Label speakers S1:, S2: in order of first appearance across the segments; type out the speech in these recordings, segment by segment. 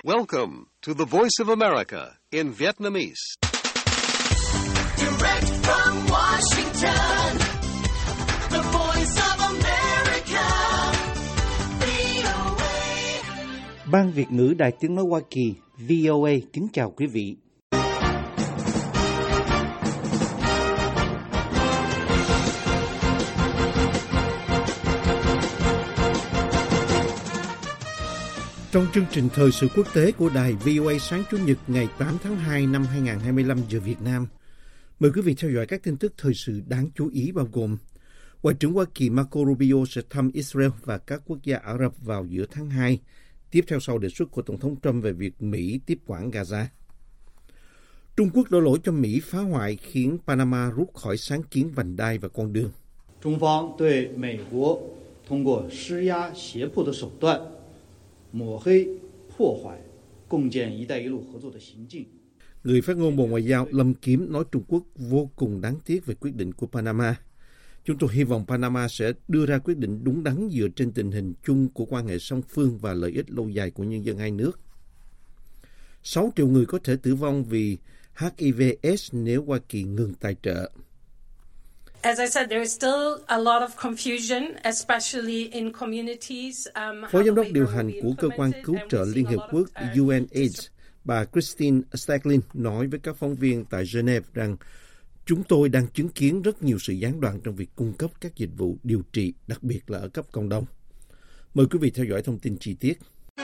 S1: Welcome to the Voice of America in Vietnamese.
S2: Direct from Washington, the Voice of America, VOA.
S3: Ban Việt ngữ Đài Tiếng nói Hoa Kỳ, VOA kính chào quý vị. Trong chương trình thời sự quốc tế của đài VOA sáng Chủ nhật ngày 8 tháng 2 năm 2025 giờ Việt Nam, mời quý vị theo dõi các tin tức thời sự đáng chú ý bao gồm: Ngoại trưởng Hoa Kỳ Marco Rubio sẽ thăm Israel và các quốc gia Ả Rập vào giữa tháng 2, tiếp theo sau đề xuất của Tổng thống Trump về việc Mỹ tiếp quản Gaza. Trung Quốc đổ lỗi cho Mỹ phá hoại khiến Panama rút khỏi sáng kiến vành đai và con đường.
S4: 中方对美国通过施压胁迫的手段抹黑破坏共建“一带一路”合作的行径。
S3: Người phát ngôn Bộ Ngoại giao Lâm Kiếm nói Trung Quốc vô cùng đáng tiếc về quyết định của Panama. Chúng tôi hy vọng Panama sẽ đưa ra quyết định đúng đắn dựa trên tình hình chung của quan hệ song phương và lợi ích lâu dài của nhân dân hai nước. 6 triệu người có thể tử vong vì HIV/AIDS nếu Hoa Kỳ ngừng tài trợ.
S5: As I said, there is still a lot of confusion, especially in communities.
S3: Phó giám đốc điều hành của cơ quan cứu trợ Liên Hiệp Quốc UNAIDS, bà Christine Staglin nói với các phóng viên tại Geneva rằng chúng tôi đang chứng kiến rất nhiều sự gián đoạn trong việc cung cấp các dịch vụ điều trị, đặc biệt là ở cấp cộng đồng. Mời quý vị theo dõi thông tin chi tiết.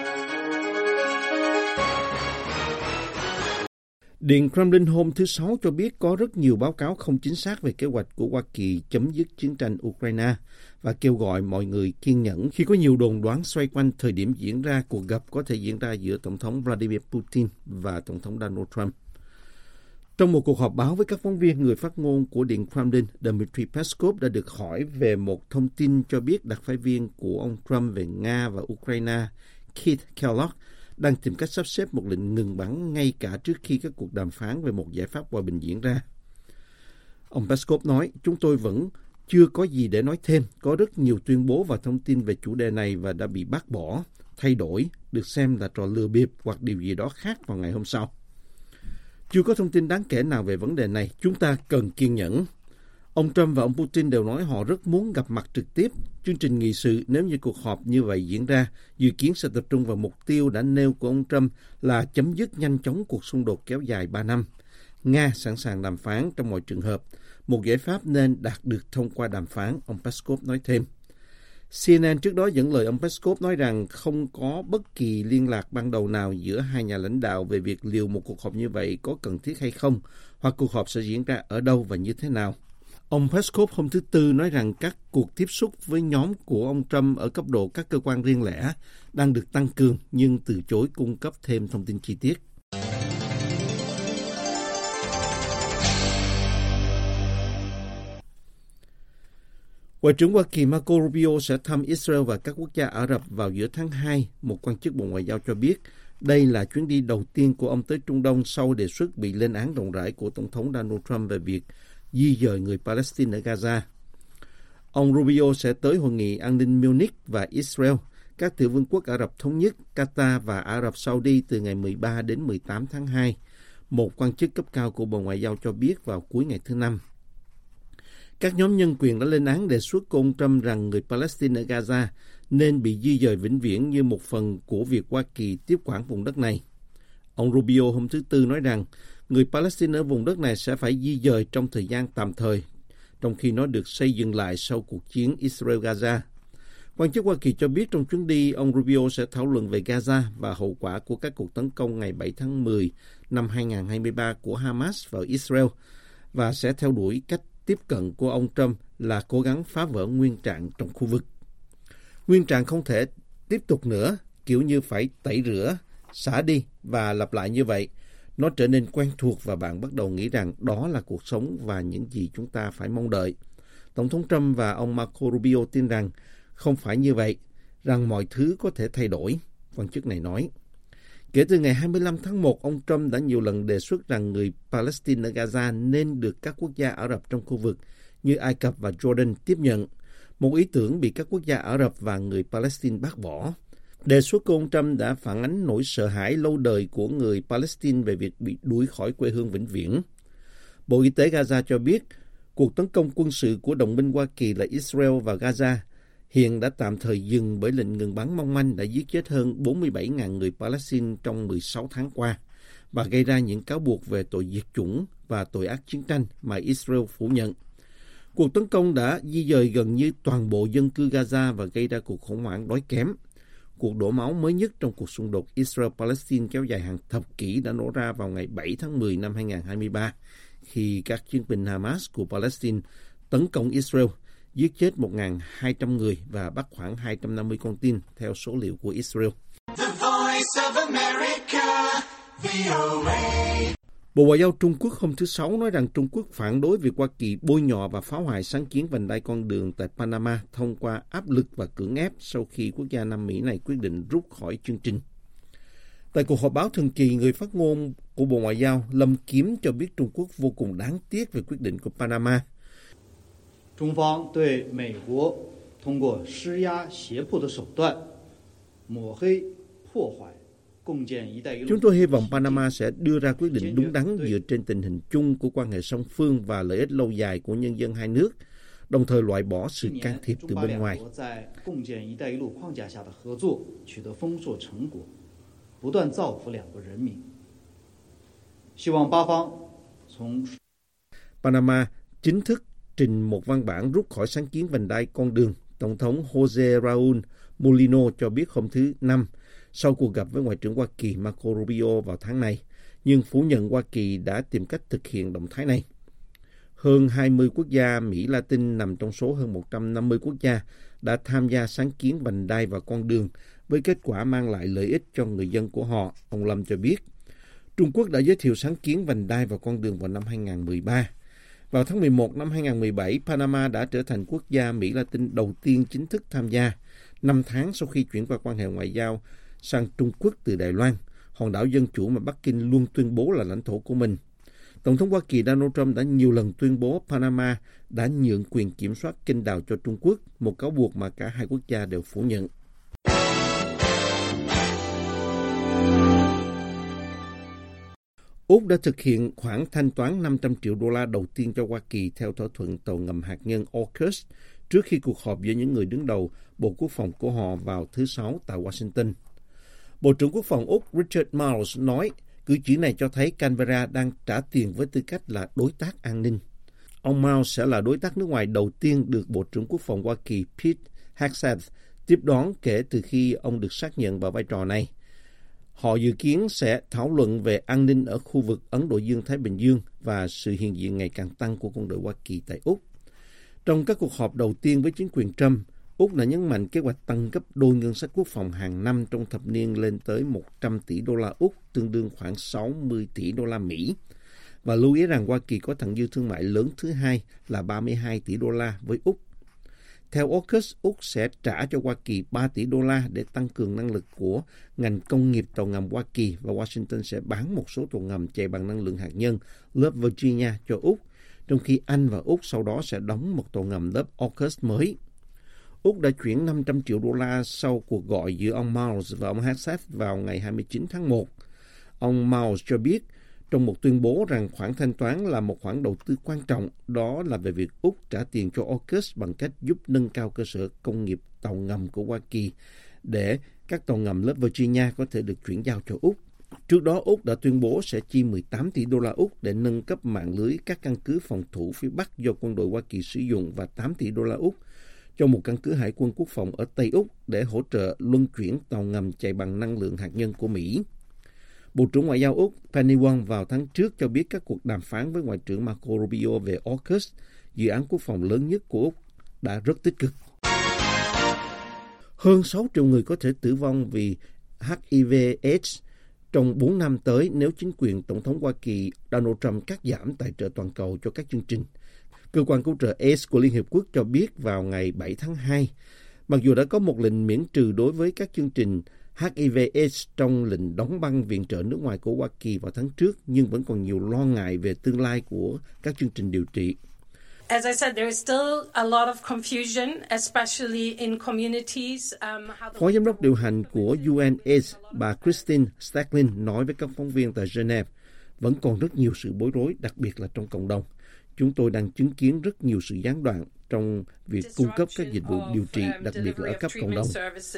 S3: Điện Kremlin hôm thứ Sáu cho biết có rất nhiều báo cáo không chính xác về kế hoạch của Hoa Kỳ chấm dứt chiến tranh Ukraine và kêu gọi mọi người kiên nhẫn khi có nhiều đồn đoán xoay quanh thời điểm diễn ra cuộc gặp có thể diễn ra giữa Tổng thống Vladimir Putin và Tổng thống Donald Trump. Trong một cuộc họp báo với các phóng viên, người phát ngôn của Điện Kremlin Dmitry Peskov đã được hỏi về một thông tin cho biết đặc phái viên của ông Trump về Nga và Ukraine, Keith Kellogg, đang tìm cách sắp xếp một lệnh ngừng bắn ngay cả trước khi các cuộc đàm phán về một giải pháp hòa bình diễn ra. Ông Peskov nói, chúng tôi vẫn chưa có gì để nói thêm. Có rất nhiều tuyên bố và thông tin về chủ đề này và đã bị bác bỏ, thay đổi, được xem là trò lừa bịp hoặc điều gì đó khác vào ngày hôm sau. Chưa có thông tin đáng kể nào về vấn đề này. Chúng ta cần kiên nhẫn. Ông Trump và ông Putin đều nói họ rất muốn gặp mặt trực tiếp. Chương trình nghị sự nếu như cuộc họp như vậy diễn ra, dự kiến sẽ tập trung vào mục tiêu đã nêu của ông Trump là chấm dứt nhanh chóng cuộc xung đột kéo dài 3 năm. Nga sẵn sàng đàm phán trong mọi trường hợp. Một giải pháp nên đạt được thông qua đàm phán, ông Peskov nói thêm. CNN trước đó dẫn lời ông Peskov nói rằng không có bất kỳ liên lạc ban đầu nào giữa hai nhà lãnh đạo về việc liệu một cuộc họp như vậy có cần thiết hay không, hoặc cuộc họp sẽ diễn ra ở đâu và như thế nào. Ông Peskov hôm thứ Tư nói rằng các cuộc tiếp xúc với nhóm của ông Trump ở cấp độ các cơ quan riêng lẻ đang được tăng cường nhưng từ chối cung cấp thêm thông tin chi tiết. Ngoại trưởng Hoa Kỳ Marco Rubio sẽ thăm Israel và các quốc gia Ả Rập vào giữa tháng 2, một quan chức Bộ Ngoại giao cho biết. Đây là chuyến đi đầu tiên của ông tới Trung Đông sau đề xuất bị lên án rộng rãi của Tổng thống Donald Trump về việc di dời người Palestine ở Gaza. Ông Rubio sẽ tới hội nghị an ninh Munich và Israel, các tiểu vương quốc Ả Rập Thống Nhất, Qatar và Ả Rập Saudi từ ngày 13 đến 18 tháng 2, một quan chức cấp cao của Bộ Ngoại giao cho biết vào cuối ngày thứ Năm. Các nhóm nhân quyền đã lên án đề xuất của ông Trump rằng người Palestine ở Gaza nên bị di dời vĩnh viễn như một phần của việc Hoa Kỳ tiếp quản vùng đất này. Ông Rubio hôm thứ Tư nói rằng người Palestine ở vùng đất này sẽ phải di dời trong thời gian tạm thời, trong khi nó được xây dựng lại sau cuộc chiến Israel-Gaza. Quan chức Hoa Kỳ cho biết trong chuyến đi, ông Rubio sẽ thảo luận về Gaza và hậu quả của các cuộc tấn công ngày 7 tháng 10 năm 2023 của Hamas vào Israel và sẽ theo đuổi cách tiếp cận của ông Trump là cố gắng phá vỡ nguyên trạng trong khu vực. Nguyên trạng không thể tiếp tục nữa, kiểu như phải tẩy rửa, xả đi và lặp lại như vậy. Nó trở nên quen thuộc và bạn bắt đầu nghĩ rằng đó là cuộc sống và những gì chúng ta phải mong đợi. Tổng thống Trump và ông Marco Rubio tin rằng không phải như vậy, rằng mọi thứ có thể thay đổi, quan chức này nói. Kể từ ngày 25 tháng 1, ông Trump đã nhiều lần đề xuất rằng người Palestine ở Gaza nên được các quốc gia Ả Rập trong khu vực như Ai Cập và Jordan tiếp nhận, một ý tưởng bị các quốc gia Ả Rập và người Palestine bác bỏ. Đề xuất của ông Trump đã phản ánh nỗi sợ hãi lâu đời của người Palestine về việc bị đuổi khỏi quê hương vĩnh viễn. Bộ Y tế Gaza cho biết cuộc tấn công quân sự của đồng minh Hoa Kỳ là Israel và Gaza hiện đã tạm thời dừng bởi lệnh ngừng bắn mong manh đã giết chết hơn 47.000 người Palestine trong 16 tháng qua và gây ra những cáo buộc về tội diệt chủng và tội ác chiến tranh mà Israel phủ nhận. Cuộc tấn công đã di dời gần như toàn bộ dân cư Gaza và gây ra cuộc khủng hoảng đói kém. Cuộc đổ máu mới nhất trong cuộc xung đột Israel-Palestine kéo dài hàng thập kỷ đã nổ ra vào ngày 7 tháng 10 năm 2023 khi các chiến binh Hamas của Palestine tấn công Israel, giết chết 1.200 người và bắt khoảng 250 con tin theo số liệu của Israel.
S2: The Voice of America, VOA.
S3: Bộ Ngoại giao Trung Quốc hôm thứ Sáu nói rằng Trung Quốc phản đối việc Hoa Kỳ bôi nhọ và phá hoại sáng kiến vành đai con đường tại Panama thông qua áp lực và cưỡng ép sau khi quốc gia Nam Mỹ này quyết định rút khỏi chương trình. Tại cuộc họp báo thường kỳ, người phát ngôn của Bộ Ngoại giao Lâm Kiếm cho biết Trung Quốc vô cùng đáng tiếc về quyết định của Panama.
S4: 中方对美国通过施压胁迫的手段抹黑破坏共建一带一路
S3: Chúng tôi hy vọng Panama sẽ đưa ra quyết định đúng đắn dựa trên tình hình chung của quan hệ song phương và lợi ích lâu dài của nhân dân hai nước, đồng thời loại bỏ sự can thiệp từ bên ngoài.
S4: 在共建一带一路框架下的合作取得丰硕成果，不断造福两国人民。希望八方从
S3: Panama chính thức trình một văn bản rút khỏi sáng kiến vành đai con đường. Tổng thống Jose Raúl Mulino cho biết hôm thứ Năm sau cuộc gặp với Ngoại trưởng Hoa Kỳ Marco Rubio vào tháng này, nhưng phủ nhận Hoa Kỳ đã tìm cách thực hiện động thái này. Hơn 20 quốc gia Mỹ Latin nằm trong số hơn 150 quốc gia đã tham gia sáng kiến vành đai và con đường với kết quả mang lại lợi ích cho người dân của họ, ông Lâm cho biết. Trung Quốc đã giới thiệu sáng kiến vành đai và con đường vào năm 2013. Vào tháng 11 năm 2017, Panama đã trở thành quốc gia Mỹ Latin đầu tiên chính thức tham gia, 5 tháng sau khi chuyển qua quan hệ ngoại giao sang Trung Quốc từ Đài Loan, hòn đảo dân chủ mà Bắc Kinh luôn tuyên bố là lãnh thổ của mình. Tổng thống Hoa Kỳ Donald Trump đã nhiều lần tuyên bố Panama đã nhượng quyền kiểm soát kênh đào cho Trung Quốc, một cáo buộc mà cả hai quốc gia đều phủ nhận. Úc đã thực hiện khoản thanh toán 500 triệu đô la đầu tiên cho Hoa Kỳ theo thỏa thuận tàu ngầm hạt nhân AUKUS trước khi cuộc họp giữa những người đứng đầu Bộ Quốc phòng của họ vào thứ Sáu tại Washington. Bộ trưởng Quốc phòng Úc Richard Marles nói cử chỉ này cho thấy Canberra đang trả tiền với tư cách là đối tác an ninh. Ông Marles sẽ là đối tác nước ngoài đầu tiên được Bộ trưởng Quốc phòng Hoa Kỳ Pete Hegseth tiếp đón kể từ khi ông được xác nhận vào vai trò này. Họ dự kiến sẽ thảo luận về an ninh ở khu vực Ấn Độ Dương-Thái Bình Dương và sự hiện diện ngày càng tăng của quân đội Hoa Kỳ tại Úc. Trong các cuộc họp đầu tiên với chính quyền Trump, Úc đã nhấn mạnh kế hoạch tăng gấp đôi ngân sách quốc phòng hàng năm trong thập niên lên tới 100 tỷ đô la Úc, tương đương khoảng 60 tỷ đô la Mỹ. Và lưu ý rằng Hoa Kỳ có thặng dư thương mại lớn thứ hai là 32 tỷ đô la với Úc. Theo AUKUS, Úc sẽ trả cho Hoa Kỳ 3 tỷ đô la để tăng cường năng lực của ngành công nghiệp tàu ngầm Hoa Kỳ và Washington sẽ bán một số tàu ngầm chạy bằng năng lượng hạt nhân lớp Virginia cho Úc, trong khi Anh và Úc sau đó sẽ đóng một tàu ngầm lớp AUKUS mới. Úc đã chuyển 500 triệu đô la sau cuộc gọi giữa ông Marles và ông Hegseth vào ngày 29 tháng 1. Ông Marles cho biết trong một tuyên bố rằng khoản thanh toán là một khoản đầu tư quan trọng, đó là về việc Úc trả tiền cho AUKUS bằng cách giúp nâng cao cơ sở công nghiệp tàu ngầm của Hoa Kỳ để các tàu ngầm lớp Virginia có thể được chuyển giao cho Úc. Trước đó, Úc đã tuyên bố sẽ chi 18 tỷ đô la Úc để nâng cấp mạng lưới các căn cứ phòng thủ phía Bắc do quân đội Hoa Kỳ sử dụng và 8 tỷ đô la Úc cho một căn cứ hải quân quốc phòng ở Tây Úc để hỗ trợ luân chuyển tàu ngầm chạy bằng năng lượng hạt nhân của Mỹ. Bộ trưởng Ngoại giao Úc Penny Wong vào tháng trước cho biết các cuộc đàm phán với Ngoại trưởng Marco Rubio về AUKUS, dự án quốc phòng lớn nhất của Úc, đã rất tích cực. Hơn 6 triệu người có thể tử vong vì HIV/AIDS trong 4 năm tới nếu chính quyền Tổng thống Hoa Kỳ Donald Trump cắt giảm tài trợ toàn cầu cho các chương trình. Cơ quan cứu trợ AIDS của Liên Hiệp Quốc cho biết vào ngày 7 tháng 2, mặc dù đã có một lệnh miễn trừ đối với các chương trình HIV/AIDS trong lệnh đóng băng viện trợ nước ngoài của Hoa Kỳ vào tháng trước, nhưng vẫn còn nhiều lo ngại về tương lai của các chương trình điều trị.
S5: As I said, there is still a lot of confusion, especially in communities.
S3: Phó giám đốc điều hành của UNAIDS, bà Christine Stacklin nói với các phóng viên tại Geneva, vẫn còn rất nhiều sự bối rối, đặc biệt là trong cộng đồng. Chúng tôi đang chứng kiến rất nhiều sự gián đoạn trong việc cung cấp các dịch vụ điều trị, đặc biệt là ở cấp cộng đồng.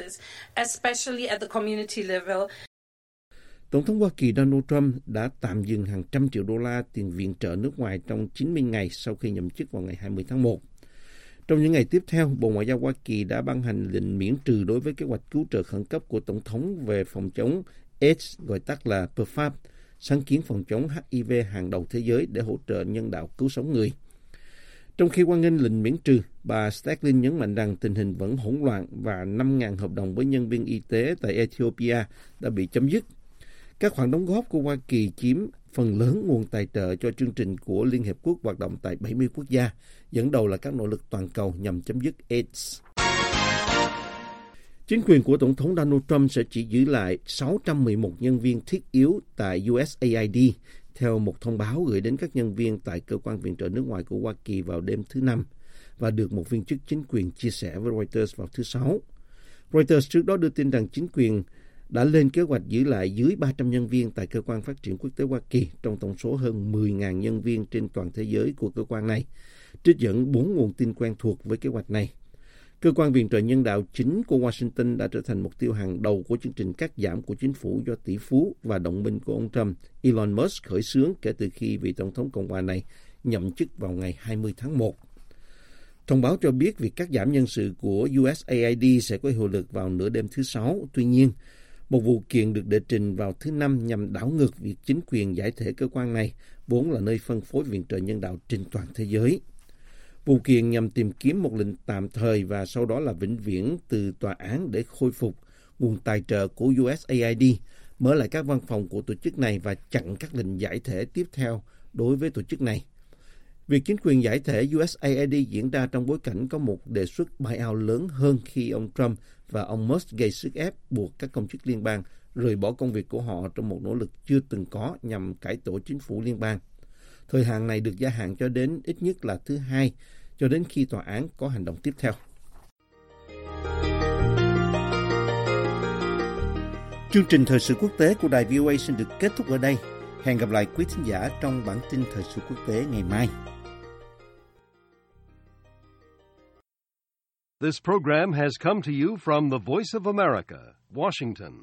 S3: Tổng thống Hoa Kỳ Donald Trump đã tạm dừng hàng trăm triệu đô la tiền viện trợ nước ngoài trong 90 ngày sau khi nhậm chức vào ngày 20 tháng 1. Trong những ngày tiếp theo, Bộ Ngoại giao Hoa Kỳ đã ban hành lệnh miễn trừ đối với kế hoạch cứu trợ khẩn cấp của Tổng thống về phòng chống AIDS, gọi tắt là PEPFAR, sáng kiến phòng chống HIV hàng đầu thế giới để hỗ trợ nhân đạo cứu sống người. Trong khi hoan nghênh lệnh miễn trừ, bà Stacklin nhấn mạnh rằng tình hình vẫn hỗn loạn và 5.000 hợp đồng với nhân viên y tế tại Ethiopia đã bị chấm dứt. Các khoản đóng góp của Hoa Kỳ chiếm phần lớn nguồn tài trợ cho chương trình của Liên Hiệp Quốc hoạt động tại 70 quốc gia, dẫn đầu là các nỗ lực toàn cầu nhằm chấm dứt AIDS. Chính quyền của Tổng thống Donald Trump sẽ chỉ giữ lại 611 nhân viên thiết yếu tại USAID, theo một thông báo gửi đến các nhân viên tại Cơ quan Viện trợ nước ngoài của Hoa Kỳ vào đêm thứ Năm, và được một viên chức chính quyền chia sẻ với Reuters vào thứ Sáu. Reuters trước đó đưa tin rằng chính quyền đã lên kế hoạch giữ lại dưới 300 nhân viên tại Cơ quan Phát triển Quốc tế Hoa Kỳ trong tổng số hơn 10.000 nhân viên trên toàn thế giới của cơ quan này, trích dẫn 4 nguồn tin quen thuộc với kế hoạch này. Cơ quan viện trợ nhân đạo chính của Washington đã trở thành mục tiêu hàng đầu của chương trình cắt giảm của chính phủ do tỷ phú và đồng minh của ông Trump, Elon Musk, khởi xướng kể từ khi vị Tổng thống Cộng hòa này nhậm chức vào ngày 20 tháng 1. Thông báo cho biết việc cắt giảm nhân sự của USAID sẽ có hiệu lực vào nửa đêm thứ Sáu. Tuy nhiên, một vụ kiện được đệ trình vào thứ Năm nhằm đảo ngược việc chính quyền giải thể cơ quan này, vốn là nơi phân phối viện trợ nhân đạo trên toàn thế giới. Vụ kiện nhằm tìm kiếm một lệnh tạm thời và sau đó là vĩnh viễn từ tòa án để khôi phục nguồn tài trợ của USAID, mở lại các văn phòng của tổ chức này và chặn các lệnh giải thể tiếp theo đối với tổ chức này. Việc chính quyền giải thể USAID diễn ra trong bối cảnh có một đề xuất buyout lớn hơn khi ông Trump và ông Musk gây sức ép buộc các công chức liên bang rời bỏ công việc của họ trong một nỗ lực chưa từng có nhằm cải tổ chính phủ liên bang. Thời hạn này được gia hạn cho đến ít nhất là thứ Hai, cho đến khi tòa án có hành động tiếp theo. Chương trình Thời sự quốc tế của Đài VOA xin được kết thúc ở đây. Hẹn gặp lại quý thính giả trong bản tin Thời sự quốc tế ngày mai.
S1: This program has come to you from the Voice of America, Washington.